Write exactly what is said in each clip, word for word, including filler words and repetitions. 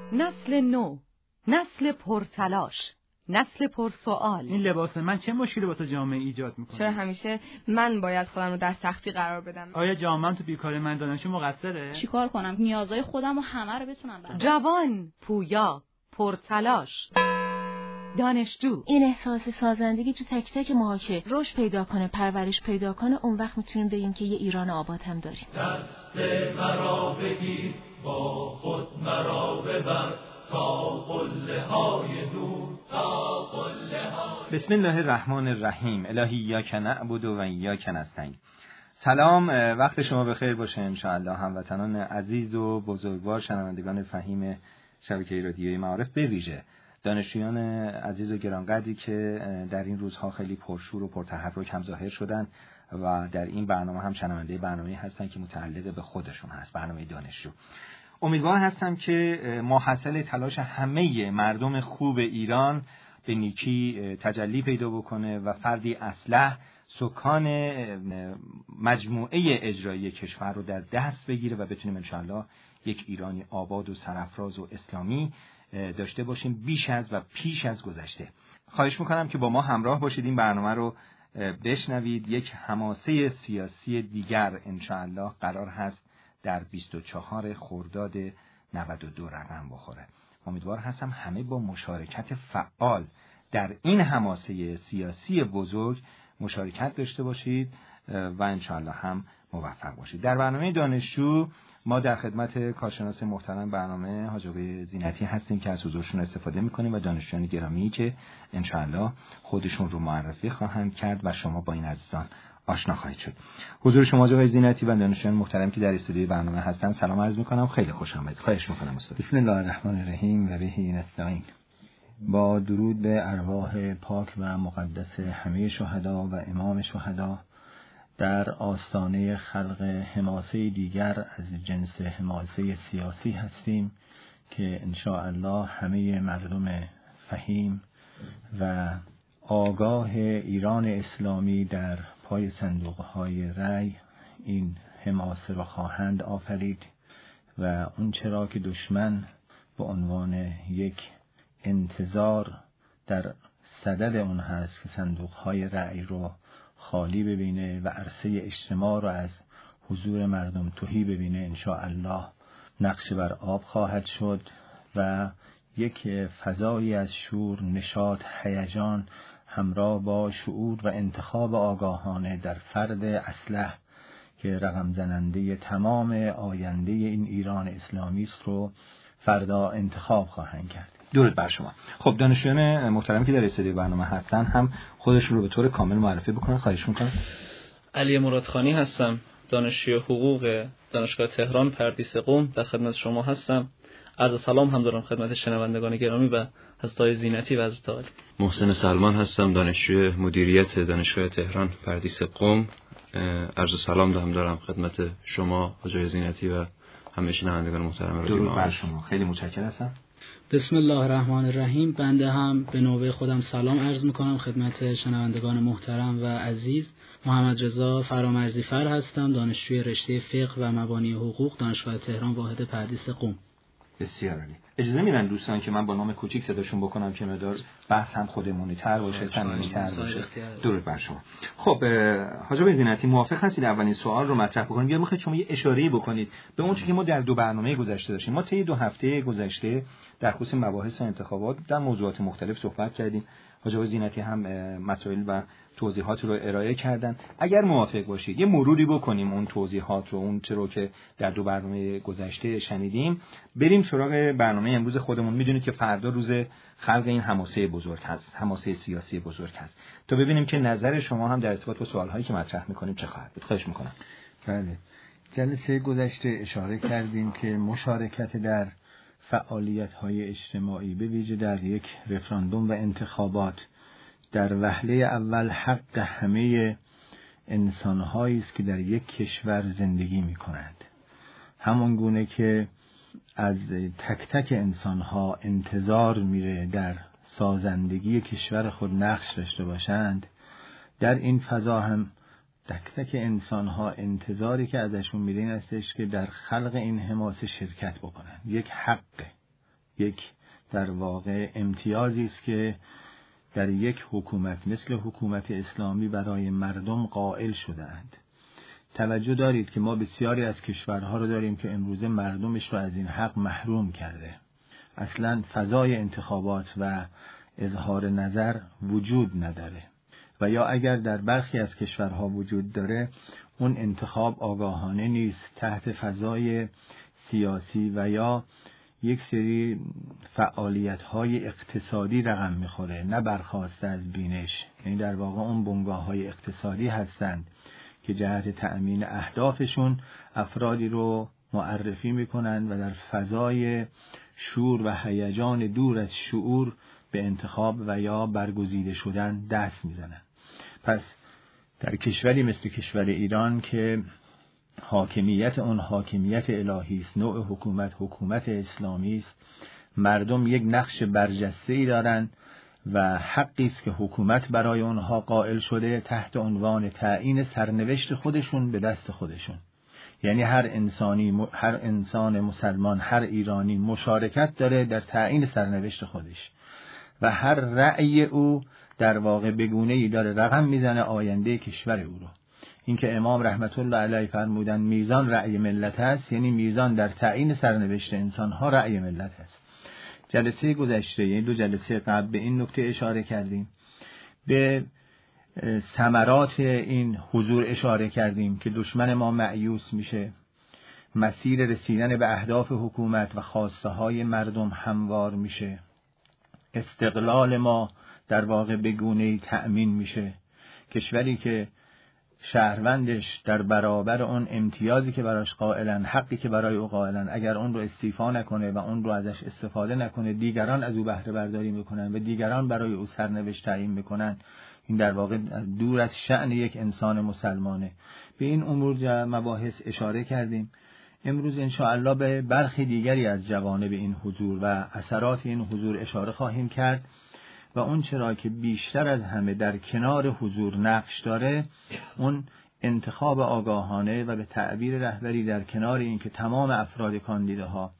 نسل نو، نسل پرتلاش، نسل پرسوال. این لباس من چه مشکلی واسه جامعه ایجاد میکنه؟ چرا همیشه من باید خودم رو در سختی قرار بدم؟ آیا جامعه تو بیکاری من دانشجو مقصره؟ چیکار کنم نیازهای خودم و همه رو بتونم برام؟ جوان، پویا، پرتلاش، دانشجو. این احساس سازندگی تو تک تک ماها که رشد پیدا کنه، پرورش پیدا کنه، اون وقت میتونیم بگیم که یه ایران آباد هم داریم. دست مرا بگیر، با خود مرا ببر، تا قله های دور، تا قله های. بسم الله الرحمن الرحیم. الهی ایاک نعبد و ایاک نستعین. سلام، وقت شما بخیر باشه انشاءالله هموطنان عزیز و بزرگوار، شنوندگان فهیم شبکه رادیویی معارف، به ویژه دانشجویان عزیز و گرانقدری که در این روزها خیلی پرشور و پرتحرک هم ظاهر شدن و در این برنامه هم شنونده برنامه‌ای هستن که متعلق به خودشون هست، برنامه دانشجو. امیدوار هستم که ماحصل تلاش همه مردم خوب ایران به نیکی تجلی پیدا بکنه و فردی اصلح سکان مجموعه اجرایی کشور رو در دست بگیره و بتونیم انشاءالله یک ایرانی آباد و سرافراز و اسلامی داشته باشیم بیش از و پیش از گذشته. خواهش میکنم که با ما همراه باشید، این برنامه رو بشنوید. یک حماسه سیاسی دیگر انشاءالله قرار هست در بیست و چهار خرداد نود و دو رقم بخوره. امیدوار هستم همه با مشارکت فعال در این حماسه سیاسی بزرگ مشارکت داشته باشید و انشاءالله هم موفق باشید. در برنامه دانشجو ما در خدمت کارشناس محترم برنامه حاج آقای زینتی هستیم که از حضورشون استفاده میکنیم و دانشجویان گرامی که انشاءالله خودشون رو معرفی خواهند کرد و شما با این عزیزان آشنا خواهید شد. حضور شما حاج آقای زینتی و دانشجویان محترم که در استودیوی برنامه هستن سلام عرض میکنم، خیلی خوش آمدید. خواهش میکنم استاد. بسم الله الرحمن الرحیم و بهی نستعین. با درود به ارواح پاک و مقدس همه شهدا و امام شهدا، در آستانه خلق حماسه دیگر از جنس حماسه سیاسی هستیم که انشاءالله همه مردم فهیم و آگاه ایران اسلامی در پای صندوقهای رأی این حماسه را خواهند آفرید و اون چرا که دشمن به عنوان یک انتظار در صدد اون هست که صندوقهای رأی رو خالی ببینه و عرصه اجتماع رو از حضور مردم تهی ببینه، انشاءالله نقش بر آب خواهد شد و یک فضایی از شور، نشاط، هیجان همراه با شعور و انتخاب آگاهانه در فرد اصلح که رقم زننده تمام آینده این ایران اسلامی است رو فردا انتخاب خواهند کرد. درود بر شما. خب دانشجویان محترم که در استودیو برنامه هستن هم خودشون رو به طور کامل معرفی بکنن، خواهش میکنم. علی مرادخانی هستم، دانشجوی حقوق دانشگاه تهران پردیس قم، در خدمت شما هستم. عرض سلام هم دارم خدمت شنوندگان گرامی و حضرت زینتی و حضرت عالی. محسن سلمان هستم، دانشجوی مدیریت دانشگاه تهران پردیس قم. عرض سلام هم دارم خدمت شما حضرت زینتی و همه شنوندگان محترم رادیو درود بر شما، خیلی متشکرم هستم. بسم الله الرحمن الرحیم. بنده هم به نوبه خودم سلام عرض میکنم خدمت شنوندگان محترم و عزیز. محمد رضا فرامرزی فر هستم، دانشجوی رشته فقه و مبانی حقوق دانشگاه تهران واحد پردیس قم. بسیار عالی. اجازه میدن دوستان که من با نام کوچیک صداشون بکنم که مقدار بحث هم خودمونی تر باشه، صمیمی تر باشه. درود بر شما. خب حاج آقای زینتی موافق هستید اولین سوال رو مطرح بکنیم یا میخواید شما یه اشاره‌ای بکنید به اون چیزی که ما در دو برنامه گذشته داشتیم؟ ما طی دو هفته گذشته در خصوص مباحث انتخابات در موضوعات مختلف صحبت کردیم. حاج آقای زینتی هم مسائل و توضیحات رو ارائه کردن. اگر موافق باشید یه مروری بکنیم اون توضیحات رو، اون چرا که در دو برنامه گذشته شنیدیم، بریم سراغ برنامه امروز خودمون. میدونید که فردا روز خلق این حماسه بزرگ هست، حماسه سیاسی بزرگ هست، تا ببینیم که نظر شما هم در ارتباط با سوالهایی که مطرح میکنیم چه خواهد بود. خواهش میکنم. بله، جلسه گذشته اشاره کردیم که مشارکت در فعالیت‌های اجتماعی به ویژه در یک رفراندوم و انتخابات در وهله اول حق همه انسان‌هایی است که در یک کشور زندگی می‌کنند. همان گونه که از تک تک انسان‌ها انتظار میره در سازندگی کشور خود نقش داشته باشند، در این فضا هم تک تک انسان‌ها انتظاری که ازشون میره این استش که در خلق این حماسه شرکت بکنند. یک حق، یک در واقع امتیازی است که در یک حکومت مثل حکومت اسلامی برای مردم قائل شده‌اند. توجه دارید که ما بسیاری از کشورها رو داریم که امروزه مردمش رو از این حق محروم کرده. اصلا فضای انتخابات و اظهار نظر وجود نداره و یا اگر در برخی از کشورها وجود داره اون انتخاب آگاهانه نیست، تحت فضای سیاسی و یا یک سری فعالیت‌های اقتصادی رقم می‌خوره، نه برخواسته از بینش. یعنی در واقع اون بنگاه‌های اقتصادی هستند که جهت تأمین اهدافشون افرادی رو معرفی می‌کنند و در فضای شور و هیجان دور از شعور به انتخاب و یا برگزیده شدن دست می‌زنند. پس در کشوری مثل کشور ایران که حاکمیت اون حاکمیت الهی است، نوع حکومت حکومت اسلامی است، مردم یک نقش برجسته‌ای دارند و حقی است که حکومت برای اونها قائل شده تحت عنوان تعیین سرنوشت خودشون به دست خودشون. یعنی هر انسانی، هر انسان مسلمان، هر ایرانی مشارکت داره در تعیین سرنوشت خودش و هر رأی او در واقع به گونه‌ای داره رقم میزنه آینده کشور او رو. اینکه امام رحمت الله علیه فرمودن میزان رأی ملت است، یعنی میزان در تعیین سرنوشت انسان‌ها رأی ملت است. جلسه گذشته، یعنی دو جلسه قبل، به این نکته اشاره کردیم، به ثمرات این حضور اشاره کردیم که دشمن ما مأیوس میشه، مسیر رسیدن به اهداف حکومت و خواسته های مردم هموار میشه، استقلال ما در واقع به گونه‌ای تأمین میشه. کشوری که شهروندش در برابر اون امتیازی که براش قائلن، حقی که برای او قائلن، اگر اون رو استیفا نکنه و اون رو ازش استفاده نکنه، دیگران از او بهره برداری میکنن و دیگران برای او سرنوشت تعیین میکنن. این در واقع دور از شأن یک انسان مسلمانه. به این امور مباحث اشاره کردیم. امروز انشاءالله به برخی دیگری از جوانب این حضور و اثرات این حضور اشاره خواهیم کرد و اون چرا که بیشتر از همه در کنار حضور نقش داره، اون انتخاب آگاهانه و به تعبیر رهبری در کنار این که تمام افراد کاندیداها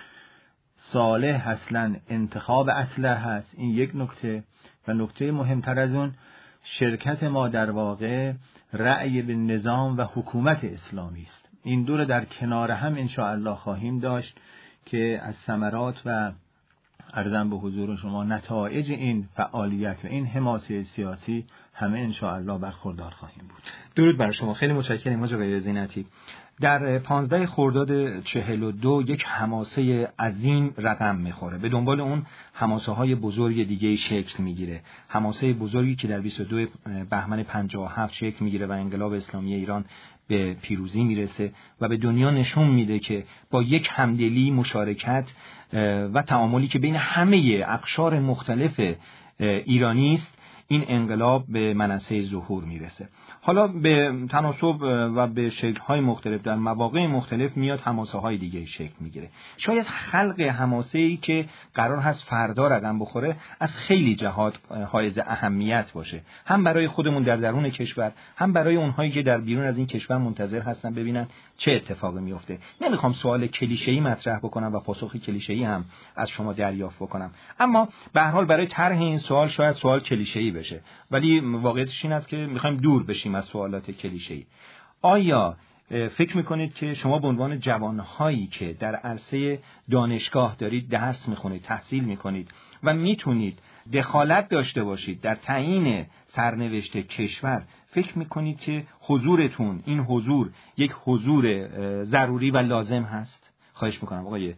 صالح اصلا انتخاب اصلح هست، این یک نکته. و نکته مهمتر از اون شرکت ما در واقع رأی به نظام و حکومت اسلامی است. این دو رو در کنار هم انشاءالله خواهیم داشت که از ثمرات و عرضم به حضور شما نتایج این فعالیت و این حماسه سیاسی همه انشاءالله برخوردار خواهیم بود. درود بر شما، خیلی متشکرم حاج آقای زینتی. در پانزده خرداد چهل و دو یک حماسه عظیم رقم میخوره، به دنبال اون حماسه های بزرگ دیگه شکل میگیره. حماسه بزرگی که در بیست و دو بهمن پنجاه و هفت شکل میگیره و انقلاب اسلامی ایران به پیروزی میرسه و به دنیا نشون میده که با یک همدلی، مشارکت و تعاملی که بین همه اقشار مختلف ایرانی است، این انقلاب به منصه ظهور میرسه. حالا به تناسب و به شکل‌های مختلف در مواقع مختلف میاد حماسه‌های دیگه شکل میگیره. شاید خلق حماسه‌ای که قرار هست فردا رقم بخوره از خیلی جهات حائز اهمیت باشه، هم برای خودمون در درون کشور، هم برای اونهایی که در بیرون از این کشور منتظر هستن ببینن چه اتفاقی میفته. نمیخوام سوال کلیشه‌ای مطرح بکنم و پاسخ کلیشه‌ای هم از شما دریافت بکنم، اما به هر حال برای طرح این سوال شاید سوال کلیشه‌ای بشه، ولی واقعیتش این است که میخوایم دور بشیم از سوالات کلیشه‌ای. آیا فکر میکنید که شما به عنوان جوانهایی که در عرصه دانشگاه دارید درس میخونید، تحصیل میکنید و میتونید دخالت داشته باشید در تعیین سرنوشت کشور، فکر میکنید که حضورتون، این حضور یک حضور ضروری و لازم هست؟ خواهش میکنم آقای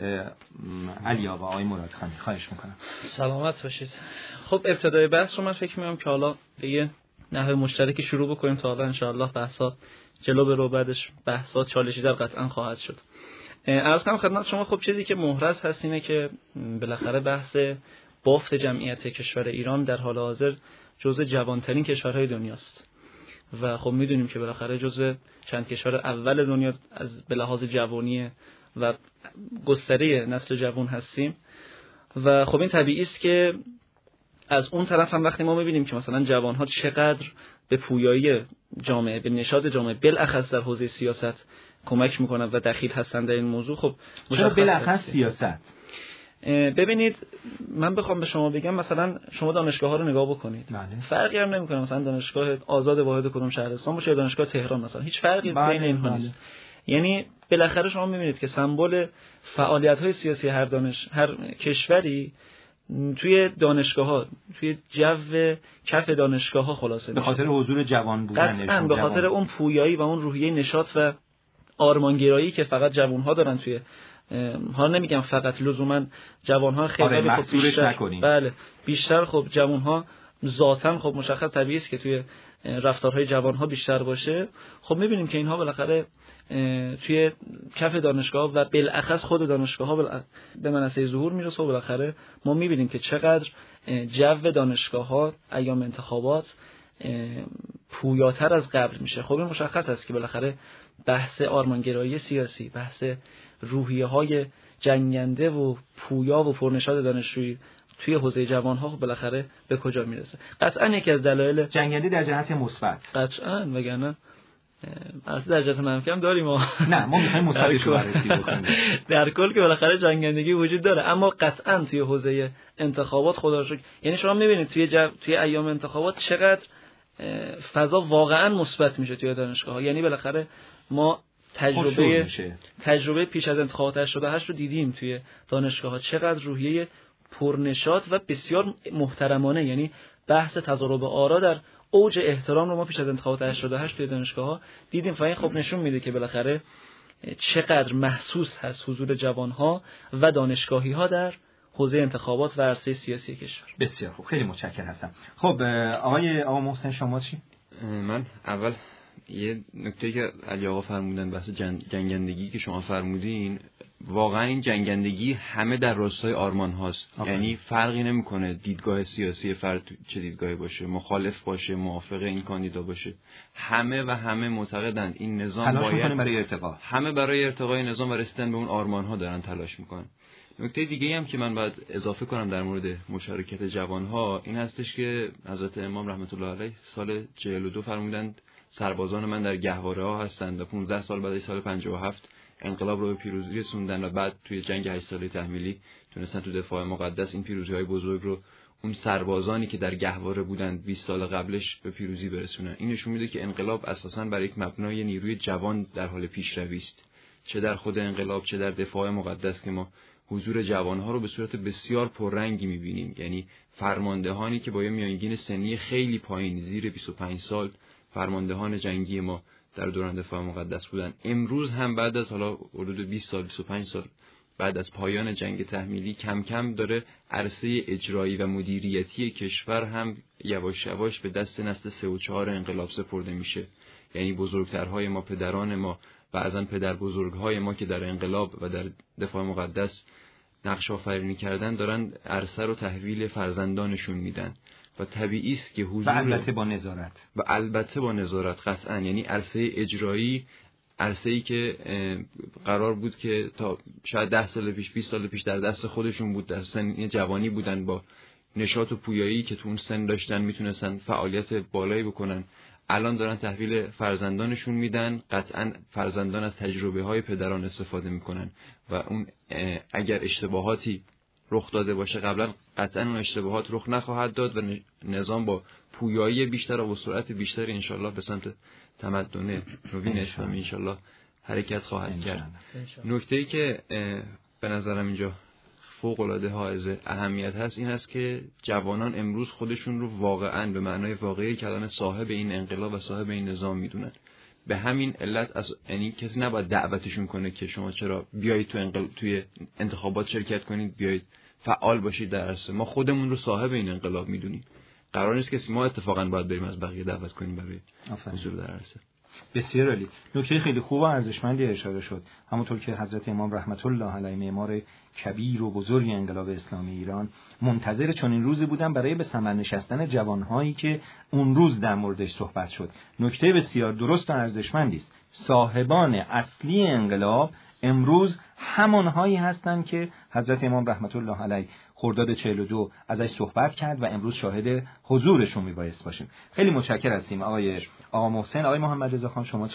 علی آقا، آقای مرادخانی، خواهش میکنم. سلامت باشید. خب ابتدای بحث رو من فکر میکنم که حالا به یه نحو مشترکی شروع بکنیم تا حالا انشاءالله بحثا جلو برو، بعدش بحثا چالشی در قطعا خواهد شد. عرض کنم خدمت شما، خب چیزی که محرز هست اینه که بالاخره بحث بافت جمعیت کشور ایران در حال حاضر جزء جوانترین کشورهای دنیاست و خب میدونیم که بالاخره جزء چند کشور اول دنیا از به لحاظ جوانی و گستره نسل جوان هستیم و خب این طبیعی است که از اون طرف هم وقتی ما می‌بینیم که مثلا جوان‌ها چقدر به پویایی جامعه، به نشاط جامعه بالاخص در حوزه سیاست کمک می‌کنن و دخیل هستن در این موضوع، خب چرا بالاخص سیاست؟ ببینید من بخوام به شما بگم مثلا شما دانشگاه ها رو نگاه بکنید بله. فرقی هم نمیکنه مثلا دانشگاه آزاد واحد کدوم شهرستان باشه یا دانشگاه تهران مثلا هیچ فرقی بله. بین اینها بله. نیست. یعنی بالاخره شما میبینید که سمبل فعالیت‌های سیاسی هر دانش هر کشوری توی دانشگاه‌ها توی جو کف دانشگاه‌ها خلاصه به خاطر حضور جوان بودنشون، به خاطر اون پویایی و اون روحیه نشاط و آرمانگرایی که فقط جوان‌ها دارن توی ها نمیگم فقط لزوما جوان‌ها خیلی آره خب بیشتر بله بیشتر خب جوان‌ها ذاتاً خب مشخص طبیعی است که توی رفتارهای جوان‌ها بیشتر باشه. خب می‌بینیم که اینها بالاخره توی کف دانشگاه و بالاخص خود دانشگاه‌ها به منصه ظهور میرسه و بالاخره ما می‌بینیم که چقدر جو دانشگاه‌ها ایام انتخابات پویاتر از قبل میشه. خب این مشخص است که بالاخره بحث آرمانگرایی سیاسی، بحث روحیه‌های جنگنده و پویا و پرنشاط دانشجویی توی حوزه جوان‌ها خب بالاخره به کجا میرسه؟ قطعاً یکی از دلایل جنگندی در جهت مثبت قطعاً وگرنه از در جهت منفی هم داریم ما نه ما می‌خوایم مثبتش رو بررسی بکنیم. در کل که بالاخره جنگندگی وجود داره اما قطعاً توی حوزه انتخابات خدا رو شکر یعنی شما می‌بینید توی جو... توی ایام انتخابات چقدر فضا واقعاً مثبت میشه توی دانشگاه‌ها. یعنی بالاخره ما تجربه تجربه پیش از انتخابات هشتاد و هشت رو دیدیم توی دانشگاه‌ها چقدر روحیه پرنشاط و بسیار محترمانه یعنی بحث تضارب آرا در اوج احترام رو ما پیش از انتخابات هشتاد و هشت توی دانشگاه‌ها دیدیم و این خب نشون میده که بالاخره چقدر محسوس هست حضور جوان‌ها و دانشگاهی‌ها در حوزه انتخابات و عرصه سیاسی کشور. بسیار خوب خیلی متشکرم هستم. خب آقای آقا محسن شما چی؟ من اول یه نکته که علی آقا فرمودن بحث جنگندگی که شما فرمودین واقعا این جنگندگی همه در راستای آرمان هاست آفره. یعنی فرقی نمیکنه دیدگاه سیاسی فرد چه دیدگاهی باشه مخالف باشه موافق این کاندیدا باشه همه و همه معتقدن این نظام باید برای ارتقا همه برای ارتقای نظام و رسیدن به اون آرمان ها دارن تلاش میکنن. نکته دیگه هم که من باید اضافه کنم در مورد مشارکت جوان ها این هستش که حضرت امام رحمت الله علیه سال چهل و دو فرمودند سربازان من در گهواره ها هستند و پانزده سال بعد سال پنجاه و هفت انقلاب رو به پیروزی رسوندن و بعد توی جنگ هشت ساله تحمیلی تونستن تو دفاع مقدس این پیروزی‌های بزرگ رو اون سربازانی که در گهواره بودند بیست سال قبلش به پیروزی برسونن. این نشون میده که انقلاب اساساً بر یک مبنای نیروی جوان در حال پیشروی است، چه در خود انقلاب چه در دفاع مقدس که ما حضور جوانها رو به صورت بسیار پررنگی می‌بینیم. یعنی فرماندهانی که با یه میانگین سنی خیلی پایین زیر بیست و پنج سال فرماندهان جنگی ما در دوران دفاع مقدس بودن امروز هم بعد از حالا حدود بیست سال بیست و پنج سال بعد از پایان جنگ تحمیلی کم کم داره عرصه اجرایی و مدیریتی کشور هم یواش یواش به دست نسل سه و چهار انقلاب سپرده میشه. یعنی بزرگترهای ما پدران ما بعضن پدر بزرگهای ما که در انقلاب و در دفاع مقدس نقش آفرینی کردن دارن عرصه رو تحویل فرزندانشون میدن و طبیعی است که حضور و البته با نظارت و البته با نظارت قطعا یعنی عرصه اجرایی عرصه‌ای که قرار بود که تا شاید ده سال پیش بیست سال پیش در دست خودشون بود در سن جوانی بودن با نشاط و پویایی که تو اون سن داشتن میتونستن فعالیت بالایی بکنن الان دارن تحویل فرزندانشون میدن. قطعا فرزندان از تجربه های پدران استفاده میکنن و اون اگر اشتباهاتی رخ داده باشه قبلا قطعا اون اشتباهات رخ نخواهد داد و نظام با پویایی بیشتر و سرعت بیشتر انشالله به سمت تمدن نوینش هم انشالله حرکت خواهد کرد. نکته‌ای که به نظرم اینجا فوق العاده حائز اهمیت هست این است که جوانان امروز خودشون رو واقعا به معنای واقعی کلمه صاحب این انقلاب و صاحب این نظام میدونن. به همین علت از یعنی کسی نباید دعوتشون کنه که شما چرا بیایید تو انقلاب توی انتخابات شرکت کنید، بیایید فعال باشید در عرصه. ما خودمون رو صاحب این انقلاب میدونیم. قرار نیست کسی ما اتفاقا باید بریم از بقیه دعوت کنیم برای حضور در عرصه. بسیار عالی. نکته خیلی خوب و ارزشمندی اشاره شد. همونطور که حضرت امام رحمت الله علیه معمار کبیر و بزرگ انقلاب اسلامی ایران منتظر چنین روزی بودن برای به ثمر نشستن جوانهایی که اون روز در موردش صحبت شد. نکته بسیار درست و ارزشمندی است. صاحبان اصلی انقلاب امروز همانهایی هستند که حضرت امام رحمت الله علیه خرداد چهل و دو ازش صحبت کرد و امروز شاهد حضورشون میبایست باشیم. خیلی متشکر هستیم آقای آقا محسن. آقای محمد رضا خان شما چی؟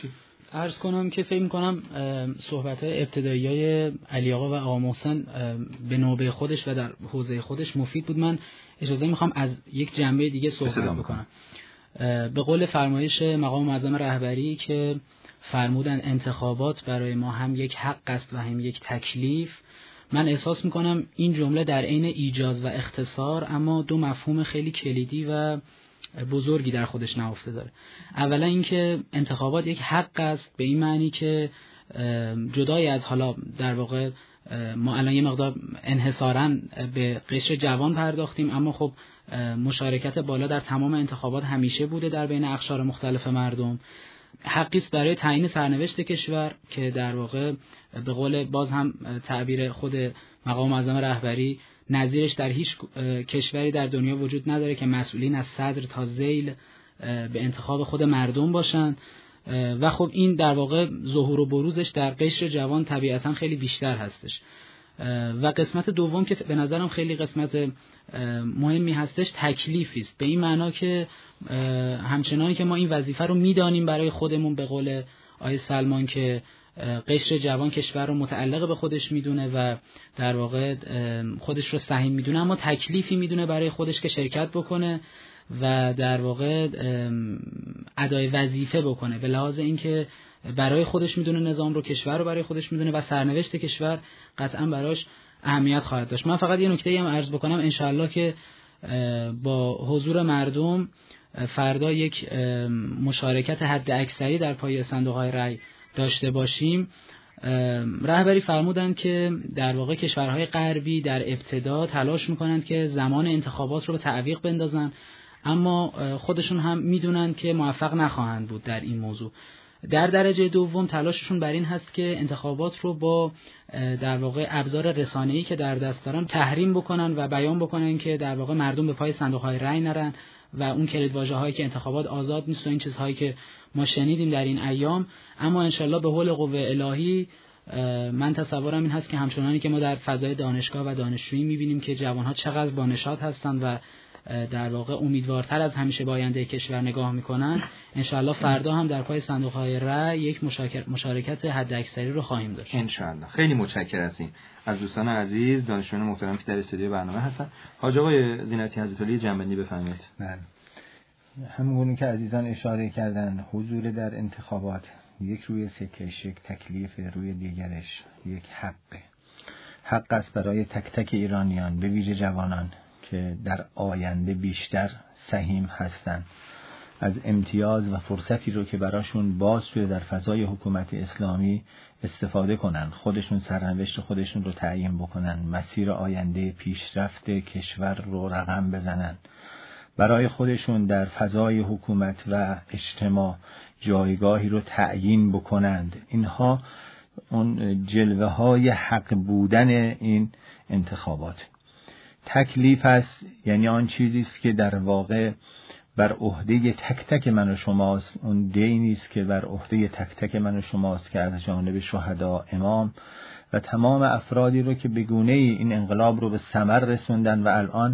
عرض کنم که فکر می‌کنم صحبت‌های ابتدایی‌های علی آقا و آقا محسن به نوبه خودش و در حوزه خودش مفید بود. من اجازه می‌خوام از یک جنبه دیگه صحبت بکنم. به قول فرمایش مقام معظم رهبری که فرمودن انتخابات برای ما هم یک حق است و هم یک تکلیف، من احساس می‌کنم این جمله در عین ایجاز و اختصار اما دو مفهوم خیلی کلیدی و بزرگی در خودش نهفته داره. اولا اینکه انتخابات یک حق است به این معنی که جدای از حالا در واقع ما الان یه مقدار انحصاراً به قشر جوان پرداختیم، اما خب مشارکت بالا در تمام انتخابات همیشه بوده در بین اقشار مختلف مردم. حقی است برای تعیین سرنوشت کشور که در واقع به قول باز هم تعبیر خود مقام معظم رهبری نظیرش در هیچ کشوری در دنیا وجود نداره که مسئولین از صدر تا ذیل به انتخاب خود مردم باشن و خب این در واقع ظهور و بروزش در قشر جوان طبیعتا خیلی بیشتر هستش. و قسمت دوم که به نظرم خیلی قسمت مهمی هستش تکلیفی است، به این معنا که همچنانی که ما این وظیفه رو میدانیم برای خودمون، به قول آیه سلمان که قشر جوان کشور رو متعلق به خودش میدونه و در واقع خودش رو سهیم میدونه، اما تکلیفی میدونه برای خودش که شرکت بکنه و در واقع ادای وظیفه بکنه، به لحاظ اینکه برای خودش میدونه نظام رو، کشور رو برای خودش میدونه و سرنوشت کشور قطعا براش اهمیت خواهد داشت. من فقط یه نکته هم عرض بکنم، انشاءالله که با حضور مردم فردا یک مشارکت حد اکثری در پای صندوق‌های رای داشته باشیم. رهبری فرمودند که در واقع کشورهای غربی در ابتدا تلاش میکنند که زمان انتخابات رو به تعویق بندازن، اما خودشون هم میدونند که موفق نخواهند بود در این موضوع. در درجه دوم تلاششون بر این هست که انتخابات رو با در واقع ابزار رسانه‌ای که در دست دارن تحریم بکنن و بیان بکنن که در واقع مردم به پای صندوق‌های رای نرن و اون کلیدواژه‌هایی که انتخابات آزاد نیست و این چیزهایی که ما شنیدیم در این ایام. اما انشالله به حول قوه الهی من تصورم این هست که همچنانی که ما در فضای دانشگاه و دانشجویی می‌بینیم که جوان‌ها چقدر با نشاط هستند و در واقع امیدوارتر از همیشه به آینده کشور نگاه میکنن، انشاءالله فردا هم در پای صندوق‌های رای یک مشارکت حداکثری رو خواهیم داشت انشاءالله. خیلی متشکرم هستیم از دوستان عزیز، دانشجویان محترم که در استودیو برنامه هستن. حاج آقای زینتی حضرت علی جنبندی بفرمایید. بله، همونگونه که عزیزان اشاره کردن، حضور در انتخابات یک روی سکش، یک تکلیف، روی دیگرش یک حقه. حق است برای تک تک ایرانیان، به ویژه جوانان که در آینده بیشتر سهیم هستند، از امتیاز و فرصتی رو که براشون باز شده در فضای حکومت اسلامی استفاده کنن، خودشون سرنوشت خودشون رو تعیین بکنن، مسیر آینده پیشرفت کشور رو رقم بزنن، برای خودشون در فضای حکومت و اجتماع جایگاهی رو تعیین بکنند. اینها اون جلوه های حق بودن این انتخابات. تکلیف است، یعنی آن چیزی است که در واقع بر عهده تک تک من و شماست، اون دینی است که بر عهده تک تک من و شماست که از جانب شهدا، امام و تمام افرادی رو که به گونه‌ای این انقلاب رو به ثمر رسوندن و الان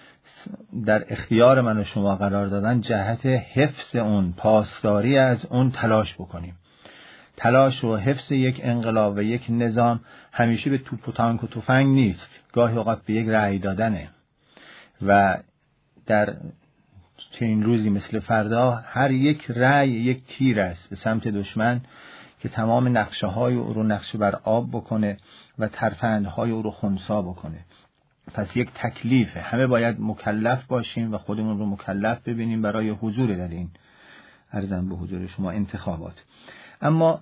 در اختیار من و شما قرار دادن، جهت حفظ اون، پاسداری از اون تلاش بکنیم. تلاش و حفظ یک انقلاب و یک نظام همیشه به توپ و تانک و تفنگ نیست، گاهی اوقات به یک رأی دادنه و در چنین روزی مثل فردا هر یک رأی یک تیر است به سمت دشمن که تمام نقشه های او رو نقشه بر آب بکنه و ترفندهای او رو خنثی بکنه. پس یک تکلیفه، همه باید مکلف باشیم و خودمون رو مکلف ببینیم برای حضور در این عرضم به حضور شما انتخابات. اما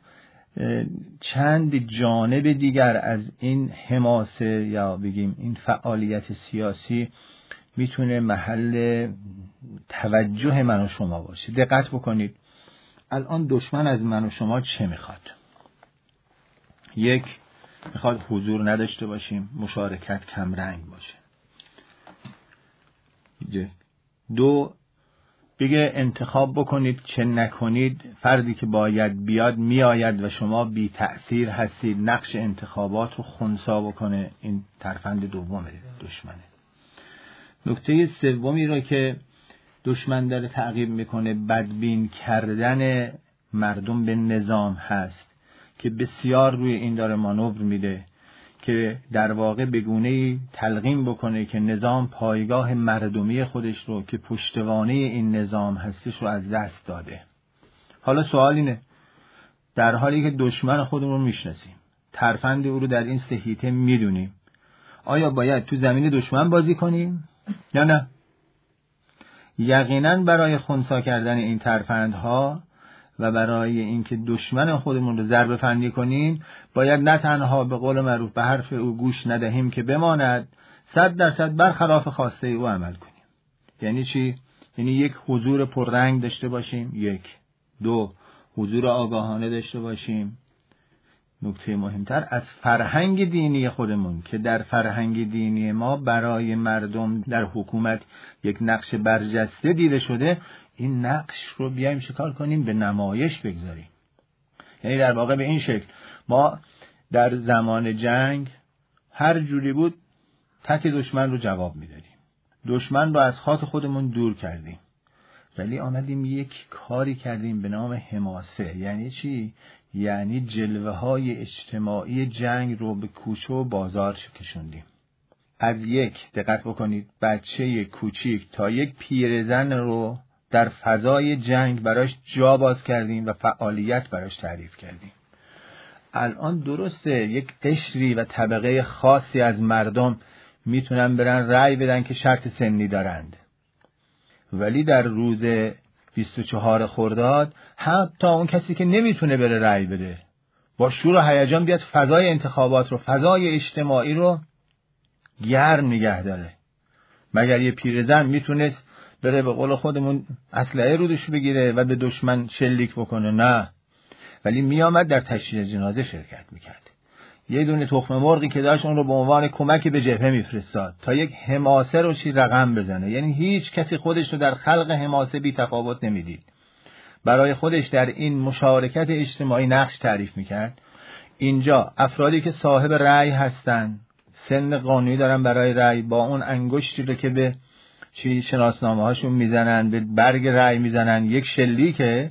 چند جانب دیگر از این حماسه یا بگیم این فعالیت سیاسی میتونه محل توجه من و شما باشه. دقت بکنید، الان دشمن از من و شما چه میخواد؟ یک، میخواد حضور نداشته باشیم، مشارکت کم رنگ باشه. دو، بگه انتخاب بکنید، چه نکنید فردی که باید بیاد میآید و شما بی تأثیر هستید، نقش انتخابات رو خنثی بکنه. این ترفند دومه دشمنه. نکته سومی رو که دشمن داره تعقیب میکنه، بدبین کردن مردم به نظام هست که بسیار روی این داره مانور میده که در واقع به گونه‌ای تلقین بکنه که نظام پایگاه مردمی خودش رو که پشتوانه این نظام هستش رو از دست داده. حالا سوال اینه، در حالی که دشمن خودمون رو میشناسیم، ترفند او رو در این سه حیطه میدونیم، آیا باید تو زمین دشمن بازی کنیم یا نه؟ یقینا برای خنثی کردن این ترفندها و برای اینکه دشمن خودمون رو ضربه فندی کنیم باید نه تنها به قول معروف به حرف او گوش ندهیم که بماند، صد درصد برخلاف خواسته او عمل کنیم. یعنی چی؟ یعنی یک حضور پررنگ داشته باشیم، یک. دو، حضور آگاهانه داشته باشیم. نکته مهمتر از فرهنگ دینی خودمون که در فرهنگ دینی ما برای مردم در حکومت یک نقش برجسته دیده شده، این نقش رو بیایم شکار کنیم، به نمایش بگذاریم. یعنی در واقع به این شکل ما در زمان جنگ هر جوری بود تک دشمن رو جواب میدادیم، دشمن رو از خاک خودمون دور کردیم، ولی آمدیم یک کاری کردیم به نام حماسه. یعنی چی؟ یعنی جلوه های اجتماعی جنگ رو به کوچه و بازار کشوندیم. از یک، دقت بکنید، بچه کوچیک تا یک پیرزن رو در فضای جنگ براش جا باز کردیم و فعالیت براش تعریف کردیم. الان درسته یک قشری و طبقه خاصی از مردم میتونن برن رأی بدن که شرط سنی دارند، ولی در روز بیست و چهار خرداد حتی اون کسی که نمیتونه بره رأی بده با شور و هیجان بیاد فضای انتخابات رو، فضای اجتماعی رو گرم نگه داره. مگر یه پیرزن میتونست بره به قول خودمون اسلحه رو دوش بگیره و به دشمن شلیک بکنه؟ نه، ولی میامد در تشییع جنازه شرکت میکرد. یه دونه تخم مرغی که داشت اون رو به عنوان کمک به جبهه میفرستاد تا یک حماسه رو چی رقم بزنه. یعنی هیچ کسی خودش رو در خلق حماسه بی تفاوت نمیدید، برای خودش در این مشارکت اجتماعی نقش تعریف میکرد. اینجا افرادی که صاحب رأی هستن، سن قانونی دارن برای رأی، با اون انگشتی رو که به چی شناسنامه هاشون میزنن، به برگ رأی میزنن، یک شلیکه،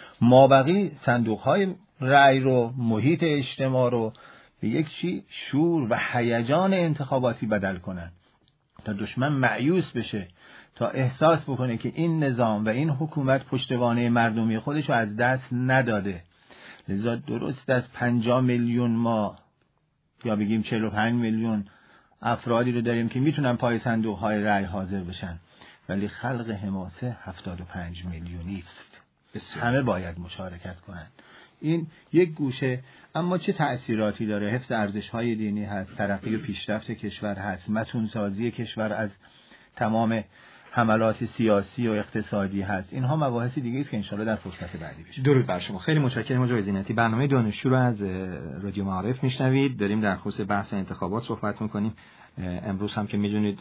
مابقی صندوق های رأی رو، محیط اجتماع رو به یک چی شور و هیجان انتخاباتی بدل کنن تا دشمن مایوس بشه، تا احساس بکنه که این نظام و این حکومت پشتوانه مردمی خودشو از دست نداده. لذا درست از پنجاه میلیون ما یا بگیم چهل و پنج میلیون افرادی رو داریم که میتونن پای صندوق های رأی حاضر بشن، ولی خلق حماسه هفتاد و پنج میلیونی است. همه باید مشارکت کنند. این یک گوشه، اما چه تأثیراتی داره؟ حفظ ارزش‌های دینی هست، ترقی و پیشرفت کشور هست، متون‌سازی کشور از تمام حملات سیاسی و اقتصادی هست. اینها مباحث دیگه است که انشالله در فرصت بعدی بشه. درود بر شما. خیلی متشکرم آقای زینتی. برنامه دانشجو رو از رادیو معارف میشنوید. داریم در خصوص بحث انتخابات صحبت میکنیم. امروز هم که میدونید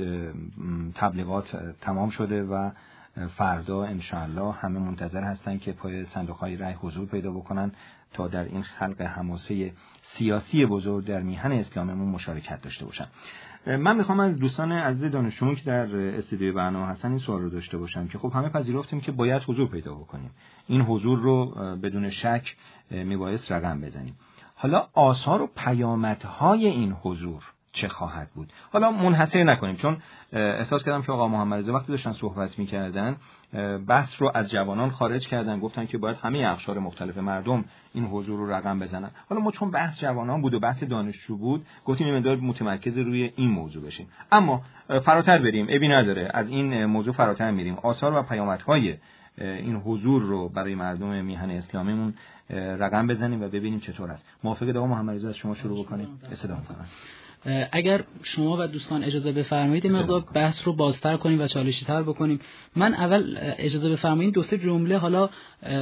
تبلیغات تمام شده و فردا انشاءالله همه منتظر هستن که پای صندوق‌های رای حضور پیدا بکنن تا در این خلق حماسه سیاسی بزرگ در میهن اسلاممون مشارکت داشته باشن. من میخوام از دوستان عزیز دانشجویان که در استودیوی برنامه هستن این سوال رو داشته باشم که خب همه پذیرفتیم که باید حضور پیدا بکنیم، این حضور رو بدون شک میبایست رقم بزنیم. حالا آثار و پیامدهای این حضور چه خواهد بود؟ حالا منحصر نکنیم، چون احساس کردم که آقا محمد رضا وقتی داشتن صحبت میکردن بحث رو از جوانان خارج کردن، گفتن که باید همه اقشار مختلف مردم این حضور رو رقم بزنن. حالا ما چون بحث جوانان بود و بحث دانشجو بود گفتیم این مقدار متمرکز روی این موضوع بشیم، اما فراتر بریم، ابی نداره، از این موضوع فراتر میریم، آثار و پیامدهای این حضور رو برای مردم میهن اسلامیمون رقم بزنیم و ببینیم چطور است. موافقید آقا محمد رضا از شما شروع بکنید؟ استفاده کنید. اگر شما و دوستان اجازه بفرمایید این مقدار بحث رو بازتر کنیم و چالشی تر بکنیم. من اول اجازه بفرمایید دو سه جمله، حالا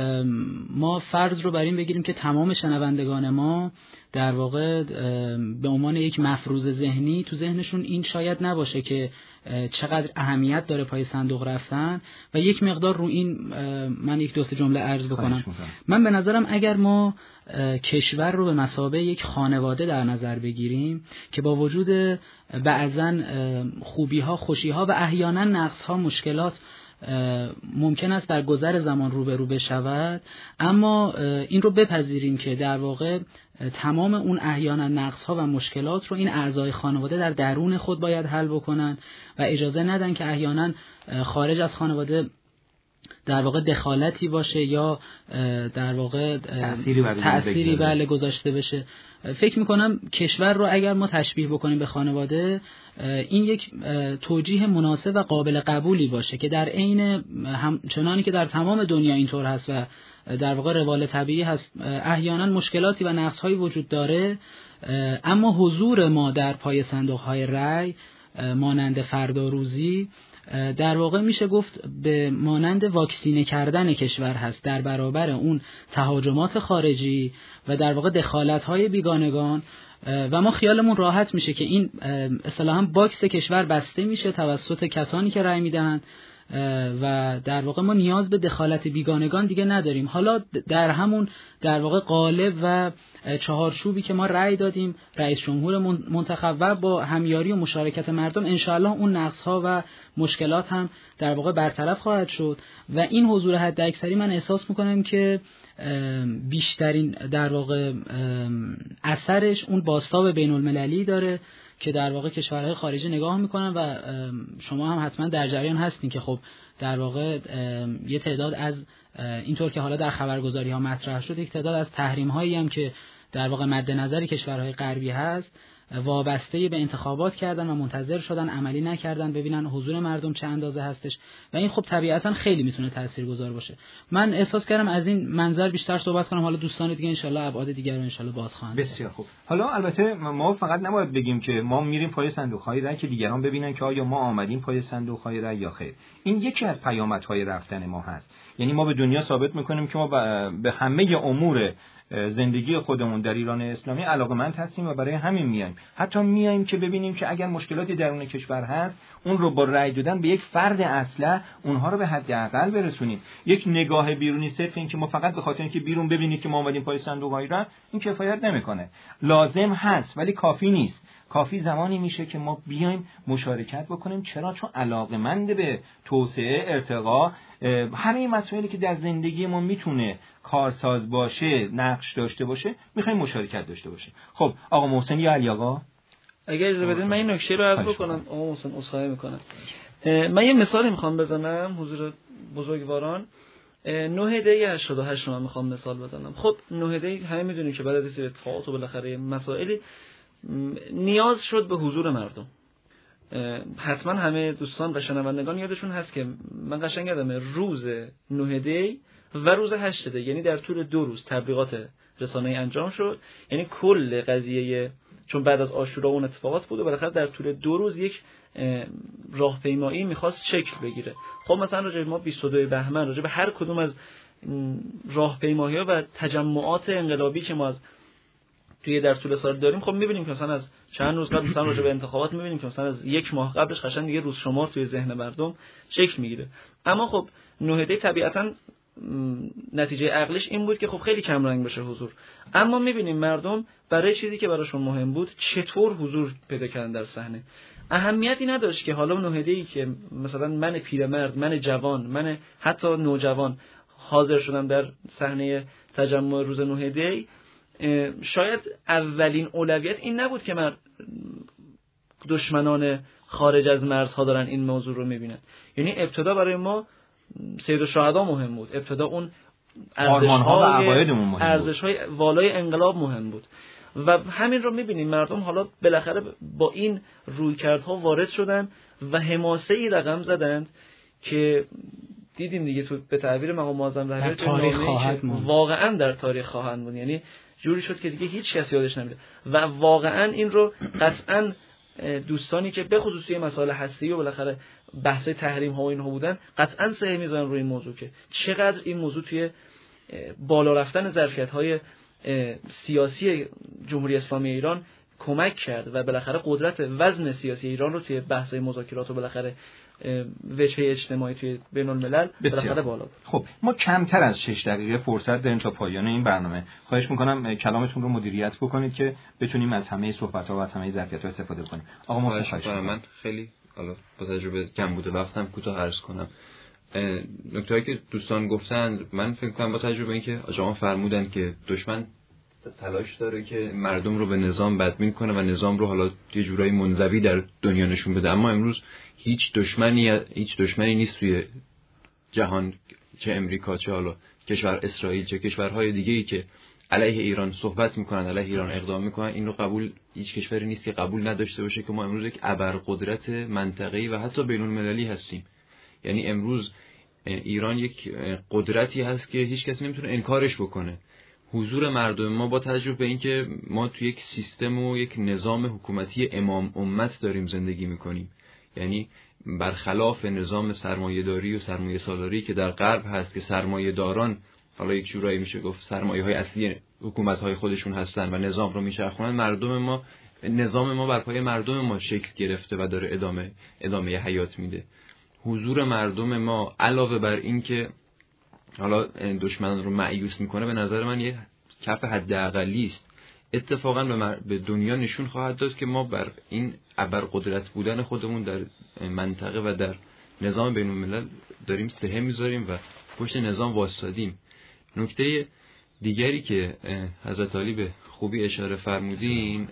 ما فرض رو بر این بگیریم که تمام شنوندگان ما در واقع به عنوان یک مفروض ذهنی تو ذهنشون این شاید نباشه که چقدر اهمیت داره پای صندوق رفتن و یک مقدار رو این من یک دو سه جمله عرض بکنم. من به نظرم اگر ما کشور رو به مثابه یک خانواده در نظر بگیریم که با وجود بعضن خوبی ها، خوشی ها و احیانا نقص ها، مشکلات ممکن است در گذر زمان روبرو بشود، اما این رو بپذیریم که در واقع تمام اون احیانا نقص‌ها و مشکلات رو این اعضای خانواده در درون خود باید حل بکنن و اجازه ندن که احیانا خارج از خانواده در واقع دخالتی باشه یا در واقع تأثیری, تأثیری بله گذاشته بشه. فکر میکنم کشور رو اگر ما تشبیه بکنیم به خانواده، این یک توجیه مناسب و قابل قبولی باشه که در عین چنانی که در تمام دنیا اینطور هست و در واقع روال طبیعی هست، احیانا مشکلاتی و نقص‌هایی وجود داره، اما حضور ما در پای صندوق‌های رای مانند فردا روزی در واقع میشه گفت به مانند واکسینه کردن کشور هست در برابر اون تهاجمات خارجی و در واقع دخالت‌های بیگانگان، و ما خیالمون راحت میشه که این اصطلاحاً باکس کشور بسته میشه توسط کسانی که رأی میدن و در واقع ما نیاز به دخالت بیگانگان دیگه نداریم. حالا در همون در واقع قالب و چهارچوبی که ما رأی دادیم، رئیس جمهور منتخب و با همیاری و مشارکت مردم، انشاءالله اون نقص‌ها و مشکلات هم در واقع برطرف خواهد شد و این حضور حداکثری من احساس میکنم که بیشترین در واقع اثرش اون بازتاب بین المللی داره که در واقع کشورهای خارجی نگاه میکنن و شما هم حتما در جریان هستین که خب در واقع یه تعداد از اینطور که حالا در خبرگزاری ها مطرح شد، یک تعداد از تحریم هایی هم که در واقع مد نظر کشورهای غربی هست وابسته به انتخابات کردن و منتظر شدن عملی نکردن ببینن حضور مردم چه اندازه هستش و این خب طبیعتا خیلی میتونه تاثیرگذار باشه. من احساس کردم از این منظر بیشتر صحبت کنم، حالا دوستان دیگه انشالله ابعاد دیگر رو انشالله باز خواهند. بسیار خوب. حالا البته ما فقط نباید بگیم که ما میریم پای صندوق‌های رای که دیگران ببینن که آیا ما آمدیم پای صندوق‌های رای یا خیر. این یکی از پیامدهای رفتن ما هست. یعنی ما به دنیا ثابت میکنیم که ما به همه امور زندگی خودمون در ایران اسلامی علاقه‌مند هستیم و برای همین میایم. حتی میایم که ببینیم که اگر مشکلاتی درون کشور هست، اون رو با رأی دادن به یک فرد اصله اونها رو به حداقل برسونیم. یک نگاه بیرونی صرف این که ما فقط به خاطر اینکه بیرون ببینید که ما اومدیم پای صندوق‌های رای، این کفایت نمیکنه. لازم هست ولی کافی نیست. کافی زمانی میشه که ما بیایم مشارکت بکنیم. چرا؟ چون علاقه‌مند به توسعه، ارتقا، همه مسائلی که در زندگی ما میتونه کارساز باشه، نقش داشته باشه، میخوایم مشارکت داشته باشه. خب آقا محسن یا علی آقا، اگر اجازه بدین من این نکته رو عرض بکنم. آقا محسن عذرخواهی میکنم. من یه مثالی میخوام بزنم حضور بزرگواران. نه دی هشتاد و هشت رو من میخوام مثال بزنم. خب نه دی همه میدونید که بعد از اتفاقات و بالاخره مسائلی نیاز شد به حضور مردم. حتما همه دوستان و شنوندگان یادشون هست که من قشنگ یادمه روز نه دی و روز هشت دی، یعنی در طول دو روز تبلیغات رسانه‌ای انجام شد. یعنی کل قضیه چون بعد از عاشورا اون اتفاقات بود و بالاخره در طول دو روز یک راهپیمایی میخواست شکل بگیره. خب مثلا راجع به ما بیست و دو بهمن، راجع به هر کدوم از راهپیمایی‌ها و تجمعات انقلابی که ما از توی در طول سال داریم، خب می‌بینیم که مثلا از چند روز قبل مثلا راجع به انتخابات می‌بینیم که مثلا از یک ماه قبلش قشنگ دیگه روز شمار توی ذهن مردم شکل میگیره. اما خب نه دی طبیعتاً نتیجه عقلش این بود که خب خیلی کم رنگ بشه حضور، اما می‌بینیم مردم برای چیزی که براشون مهم بود چطور حضور پیدا کردن در صحنه. اهمیتی نداشت که حالا نه دی که مثلا من پیرمرد، من جوان، من حتی نوجوان حاضر شدم در صحنه تجمع روز نه دی، شاید اولین اولویت این نبود که من دشمنان خارج از مرزها دارن این موضوع رو میبینن. یعنی ابتدا برای ما سید الشهدا مهم بود، ابتدا اون آرمان‌ها و عقایدمون مهم بود، ارزش‌های والای انقلاب مهم بود و همین رو میبینیم مردم حالا بالاخره با این رویکردها وارد شدن و حماسه‌ای رقم زدند که دیدیم دیگه تو به تعبیر مقام معظم رهبری تاریخ خواهد موند، واقعا در تاریخ خواهند موند. یعنی جوری شد که دیگه هیچ کس یادش نمیره و واقعا این رو قطعا دوستانی که به خصوصی مسائل هستی و بالاخره بحث تحریم ها و اینها بودن قطعا سعی می‌ذارن روی این موضوع که چقدر این موضوع توی بالا رفتن ظرفیت‌های سیاسی جمهوری اسلامی ایران کمک کرد و بالاخره قدرت وزن سیاسی ایران رو توی بحث مذاکرات و بالاخره وجهه اجتماعی توی بین الملل بالاخره بالا بود. خب ما کمتر از شش دقیقه فرصت داریم تا پایان این برنامه. خواهش میکنم کلامتون رو مدیریت بکنید که بتونیم از همه صحبت‌ها و از همه ظرفیت‌ها استفاده کنیم. آقا محسن خواهش من خیلی حالا با تجربه کم بوده وقتم کوتاه عرض کنم. نکته‌ای که دوستان گفتن من فکر کنم با تجربه این که آقا فرمودن که دشمن تلاش داره که مردم رو به نظام بدبین کنه و نظام رو حالا یه جورایی منزوی در دنیا نشون بده، اما امروز هیچ دشمنی هیچ دشمنی نیست توی جهان، چه امریکا چه حالا کشور اسرائیل چه کشورهای دیگه‌ای که علیه ایران صحبت میکنن، علیه ایران اقدام میکنن. این رو قبول هیچ کشوری نیست که قبول نداشته باشه که ما امروز یک ابرقدرت منطقه‌ای و حتی بین‌المللی هستیم. یعنی امروز ایران یک قدرتی هست که هیچ کسی نمیتونه انکارش بکنه. حضور مردم ما با توجه به اینکه ما تو یک سیستم و یک نظام حکومتی امام امت داریم زندگی میکنیم، یعنی برخلاف نظام سرمایه‌داری و سرمایه سالاری که در غرب هست که سرمایه‌داران حالا یک جورایی میشه گفت سرمایه‌های اصلی حکومت‌های خودشون هستن و نظام رو میچرخونن، مردم ما نظام ما بر پایه مردم ما شکل گرفته و داره ادامه ادامه حیات میده. حضور مردم ما علاوه بر این که حالا دشمنان رو مایوس میکنه، به نظر من یه کف حداقلی است. اتفاقا به, مر... به دنیا نشون خواهد داد که ما بر این ابرقدرت بودن خودمون در منطقه و در نظام بین الملل داریم سهم میذاریم و پشت نظام واسطادیم. نکته دیگری که حضرت علی به خوبی اشاره فرمودین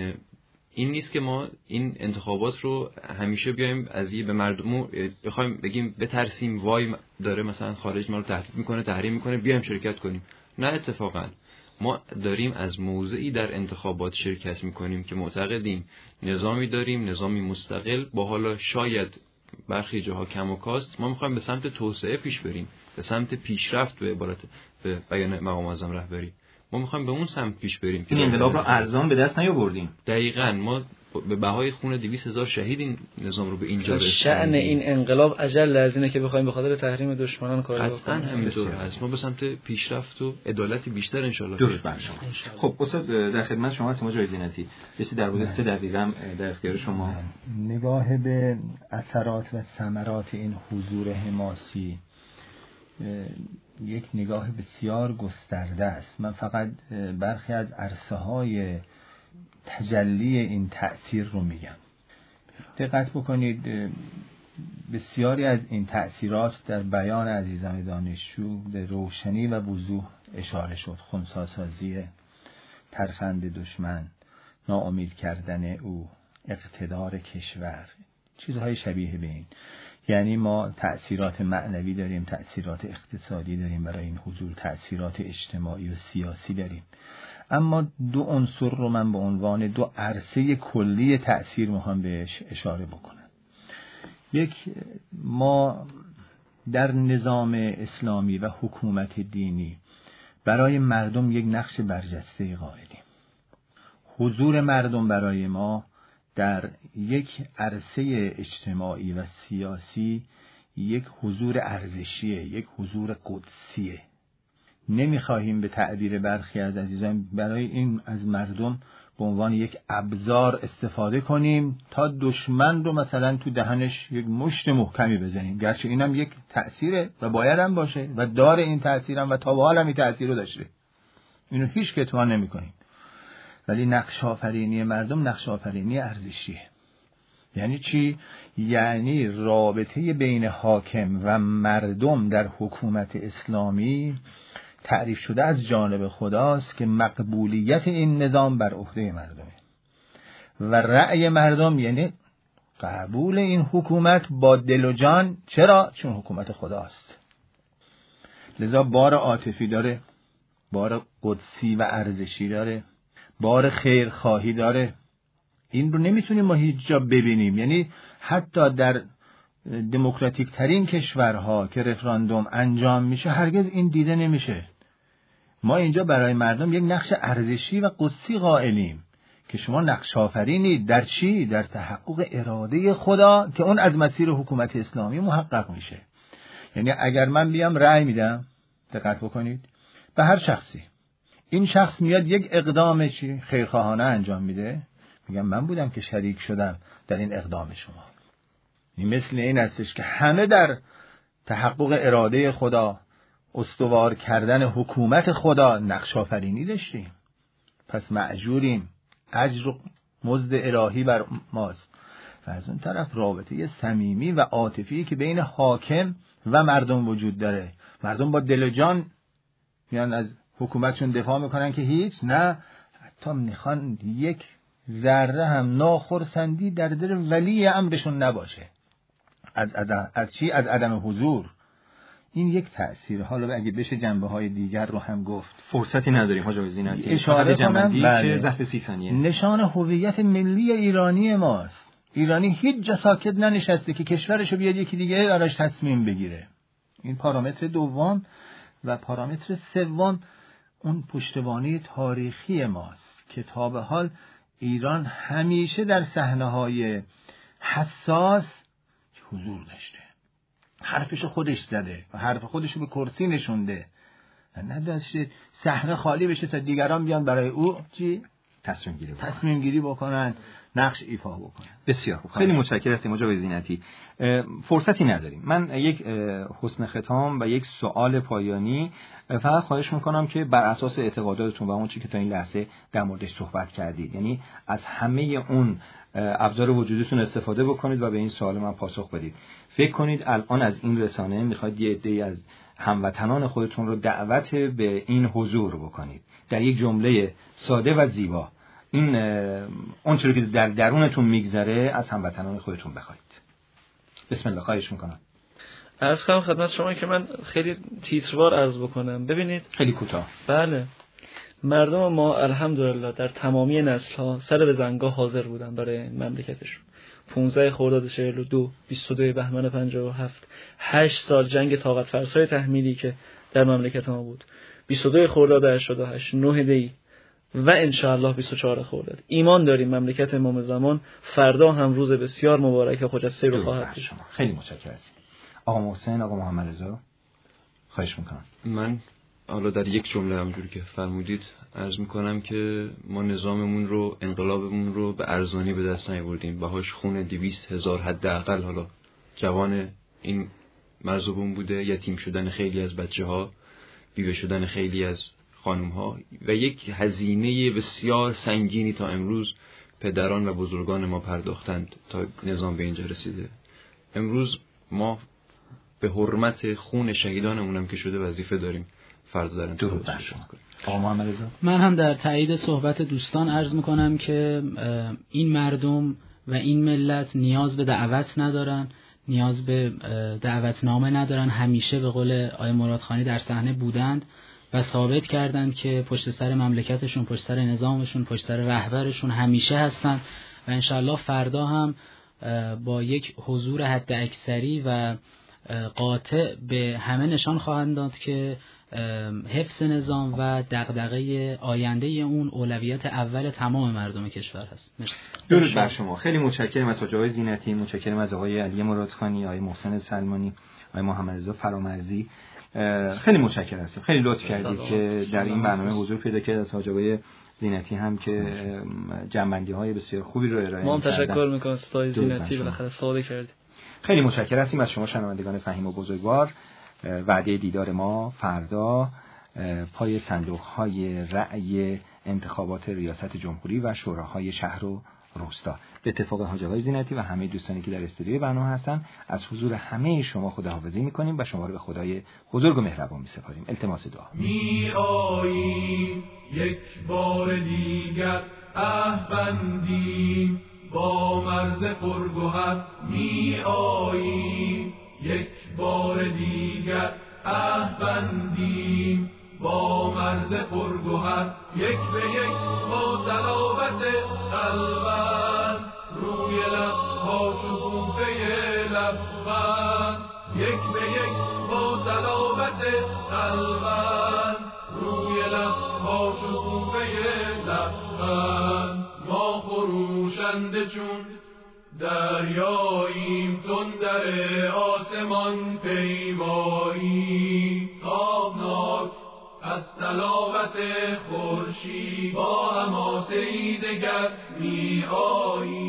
این نیست که ما این انتخابات رو همیشه بیایم از یه به مردم بخوایم بگیم بترسیم وای داره مثلا خارج ما رو تهدید میکنه تحریم میکنه بیایم شرکت کنیم. نه، اتفاقا ما داریم از موضعی در انتخابات شرکت میکنیم که معتقدیم نظامی داریم، نظامی مستقل با حالا شاید برخی جاها کم و کاست، ما میخوایم به سمت توسعه پیش بریم، به سمت پیشرفت به عبارت به بیان مقام معظم رهبری ما میخوایم به اون سمت پیش بریم که این انقلاب رو ارزان به دست نیاوردیم. دقیقاً ما به بهای خون دویست هزار شهید این نظام رو به اینجا رسوندیم. شأن این انقلاب اجل از اینه که بخوایم به خاطر تحریم دشمنان کار بکنیم. قطعاً همینطور هست. ما به سمت پیشرفت و عدالت بیشتر ان شاءالله درست بر شما. خب استاد در خدمت شما هستیم آقای زینتی. کسی در مورد سه دقیقه هم در اختیار شما. نگاه به اثرات و ثمرات این حضور حماسی یک نگاه بسیار گسترده است. من فقط برخی از عرصه‌های تجلی این تأثیر رو میگم. دقت بکنید بسیاری از این تأثیرات در بیان عزیزان دانشجو به روشنی و وضوح اشاره شد. خنثی‌سازی، ترفند دشمن، ناامید کردن او، اقتدار کشور، چیزهای شبیه به این. یعنی ما تأثیرات معنوی داریم، تأثیرات اقتصادی داریم، برای این حضور تأثیرات اجتماعی و سیاسی داریم. اما دو عنصر رو من به عنوان دو عرصه کلی تأثیر میخوام بهش اشاره بکنم. یک، ما در نظام اسلامی و حکومت دینی برای مردم یک نقش برجسته قائلیم. حضور مردم برای ما در یک عرصه اجتماعی و سیاسی یک حضور ارزشیه، یک حضور قدسیه. نمیخواهیم به تعبیر برخی از عزیزان برای این از مردم به عنوان یک ابزار استفاده کنیم تا دشمن رو مثلا تو دهنش یک مشت محکمی بزنیم، گرچه اینم یک تأثیره و باید هم باشه و داره این تأثیرم و تا به حال هم این تأثیر رو داشته، اینو هیچ کتمان نمی کنیم. ولی نقش آفرینی مردم نقش آفرینی ارزشیه. یعنی چی؟ یعنی رابطه بین حاکم و مردم در حکومت اسلامی تعریف شده از جانب خداست که مقبولیت این نظام بر عهده مردمه و رأی مردم یعنی قبول این حکومت با دل و جان. چرا؟ چون حکومت خداست. لذا بار عاطفی داره، بار قدسی و ارزشی داره، بار خیرخواهی داره. این رو نمیتونیم ما هیچ جا ببینیم. یعنی حتی در دموکراتیک ترین کشورها که رفراندوم انجام میشه هرگز این دیده نمیشه. ما اینجا برای مردم یک نقش ارزشی و قدسی قائلیم که شما نقش آفرینید در چی؟ در تحقق اراده خدا که اون از مسیر حکومت اسلامی محقق میشه. یعنی اگر من بیام رأی میدم، دقت بکنید، به هر شخصی، این شخص میاد یک اقدام چی خیرخواهانه انجام میده، میگم من بودم که شریک شدم در این اقدام شما. این مثل این استش که همه در تحقق اراده خدا، استوار کردن حکومت خدا نقش آفرینی داشتیم. پس مأجوریم، اجر و مزد الهی بر ماست. و از اون طرف رابطه صمیمی و عاطفی که بین حاکم و مردم وجود داره. مردم با دل و جان میان از حکومتشون دفاع میکنن که هیچ، نه، حتی میخوان یک ذره هم ناخرسندی در دل ولی امرشون نباشه. از عدم، از چی؟ از عدم حضور. این یک تأثیر. حالا اگه بشه جنبه های دیگر رو هم گفت. فرصتی نداریم حاج آقای زینتی. اشاره کنم که ظرف سی ثانیه. نشان هویت ملی ایرانی ماست. ایرانی هیچ جا ساکت ننشسته که کشورشو بیاد یکی دیگه آراش تصمیم بگیره. این پارامتر دوم. و پارامتر سوم اون پشتوانه تاریخی ماست که تا به حال ایران همیشه در صحنه‌های حساس حضور داشته. حرفشو خودش زده و حرف خودشو به کرسی نشونده و نداشته صحنه خالی بشه تا دیگران بیان برای او چی؟ تصمیم گیری بکنن. تصمیم گیری بکنن، نقش ایفا بکنن. بسیار خوب. خیلی متشکرم از حاج آقای زینتی. فرصتی نداریم. من یک حسن ختام و یک سوال پایانی فقط خواهش میکنم که بر اساس اعتقاداتتون و اون چیزی که تا این لحظه در موردش صحبت کردید، یعنی از همه اون ابزار وجودتون استفاده بکنید و به این سوال من پاسخ بدید. فکر کنید الان از این رسانه میخواید یه عده‌ای از هموطنان خودتون رو دعوت به این حضور بکنید در یک جمله ساده و زیبا. این اون چیزی که در درونتون میگذره از هموطنان خودتون بخواید. بسم الله. خواهش میکنم. عرض کنم خدمت شما که من خیلی تیتروار عرض بکنم. ببینید خیلی کوتاه. بله، مردم ما الحمدلله در تمامی نسل‌ها سر به زنگاه حاضر بودن برای مملکتشون. پانزده خرداد چهل و دو، بیست و دو بهمن پنجاه و هفت، هشت سال جنگ طاقت فرسای تحمیلی که در مملکت ما بود، بیست و دو خرداد هشتاد و هشت، نه دی و انشاءالله بیست و چهار خرداد. ایمان داریم مملکت امام زمان فردا هم روز بسیار مبارک خجسته رو خواهد داشت. خیلی متشکرم. آقا محسن، آقا محمد رضا، خواهش میکنم. من حالا در یک جمله همونجوری که فرمودید عرض میکنم که ما نظاممون رو، انقلابمون رو به ارزانی به دست نیاوردیم. بهاش خون دویست هزار حداقل حالا جوان این مرزوبون بوده، یتیم شدن خیلی از بچه ها، بیوه شدن خیلی از خانم ها و یک هزینه بسیار سنگینی تا امروز پدران و بزرگان ما پرداختند تا نظام به اینجا رسیده. امروز ما به حرمت خون شهیدانمونم که شده وظیفه داریم فردا در انتخابات شرکت کنیم. آقا محمد رضا. من هم در تایید صحبت دوستان عرض میکنم که این مردم و این ملت نیاز به دعوت ندارن، نیاز به دعوتنامه ندارن. همیشه به قول آقای مرادخانی در صحنه بودند و ثابت کردند که پشت سر مملکتشون، پشت سر نظامشون، پشت سر رهبرشون همیشه هستن و انشالله فردا هم با یک حضور حد اکثری و قاطع به همه نشان خواهند داد که حفظ نظام و دغدغه آینده اون اولویت اول تمام مردم کشور هست. مرسی. درود بر شما. خیلی متشکرم از آقای زینتی، متشکرم از آقای علی مرادخانی، آقای محسن سلمانی، آقای محمد رضا فرامرزی. خیلی متشکرم هستم. خیلی لطف کردید که در این برنامه حضور پیدا کردید. از آقای زینتی هم که جنبندی‌های بسیار خوبی رو ارائه کردن. ما هم تشکر می‌کنم از آقای زینتی، بالاخره سوال کردید. خیلی متشکرم هستیم از شما شنوندگان فهیم و بزرگوار. وعده دیدار ما فردا پای صندوق‌های رأی انتخابات ریاست جمهوری و شوراهای شهر و روستا. به اتفاق حاج آقای زینتی و همه دوستانی که در استودیوی برنامه هستن از حضور همه شما خداحافظی می‌کنیم و شما رو به خدای بزرگ و مهربان می‌سپاریم. التماس دعا. می‌آییم یک بار دیگر عهد با مرز پرگوهر، می‌آییم یک بار دیگر عهد بندیم با مرز پرگوهر، یک به یک با صلابت قلبم روی لب‌ها شکوفه لبخند، یک به یک با صلابت قلبم روی لب‌ها شکوفه لبخند. ما خروشنده چون دریاییم، تندر آسمان پیماییم، تابناک از تلاوت خورشید با حماسه‌ای دگر می آییم.